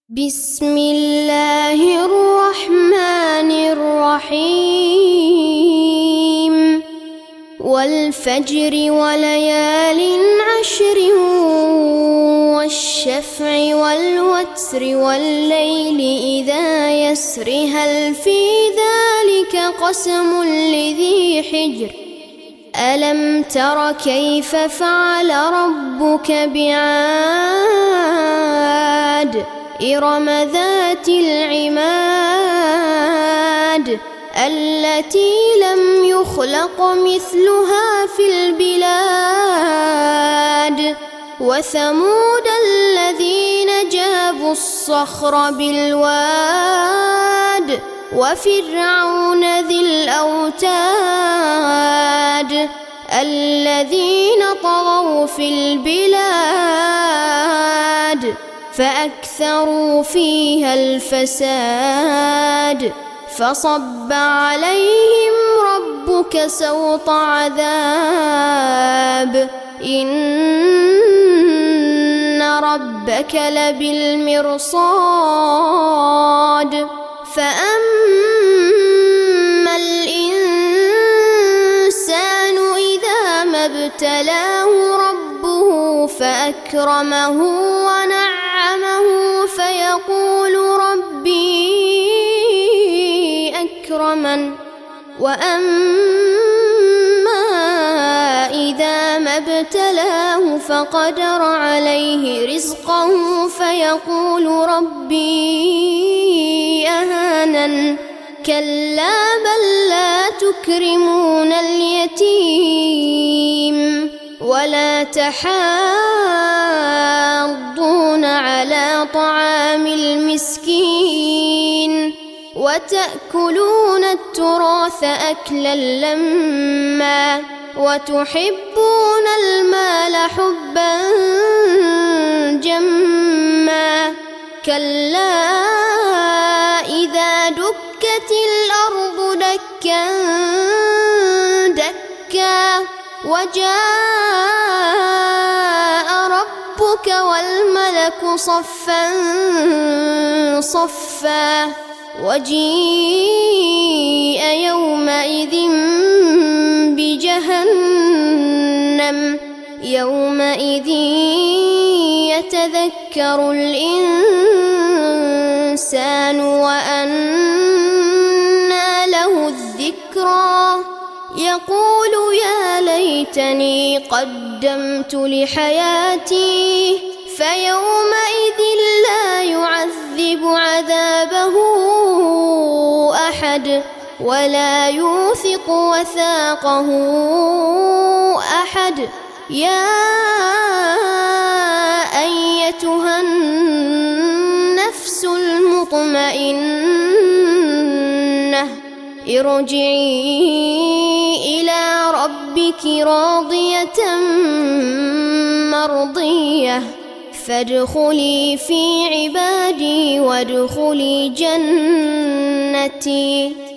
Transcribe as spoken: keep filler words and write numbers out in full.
بسم الله الرحمن الرحيم والفجر وليال عشر والشفع والوتر والليل إذا يسر هل في ذلك قسم لذي حجر ألم تر كيف فعل ربك بعاد إرم ذات العماد التي لم يخلق مثلها في البلاد وثمود الذين جابوا الصخر بالواد وفرعون ذي الأوتاد الذين طغوا في البلاد فأكثروا فيها الفساد فصب عليهم ربك سوط عذاب إن ربك لبالمرصاد فأما الإنسان إذا ما ابتلاه ربه فأكرمه ونعمه فيقول ربي أكرمن وأما إذا ما ابتلاه فقدر عليه رزقه فيقول ربي أهانن كلا بل لا تكرمون اليتيم ولا تحاضون على طعام المسكين وتأكلون التراث أكلا لما وتحبون المال حبا جما كلا إذا دكت الأرض دكا دكا وجاء ربك والملك صفا صفا وجيء يومئذ بجهنم يومئذ يتذكر الإنسان وأنى له الذكرى يقول يا ليتني قدمت لحياتي فيومئذ لا يعذب عذابه أحد ولا يوثق وثاقه أحد يا أيتها النفس المطمئنة ارجعي إلى ربك راضية مرضية فادخلي في عبادي وادخلي جنتي.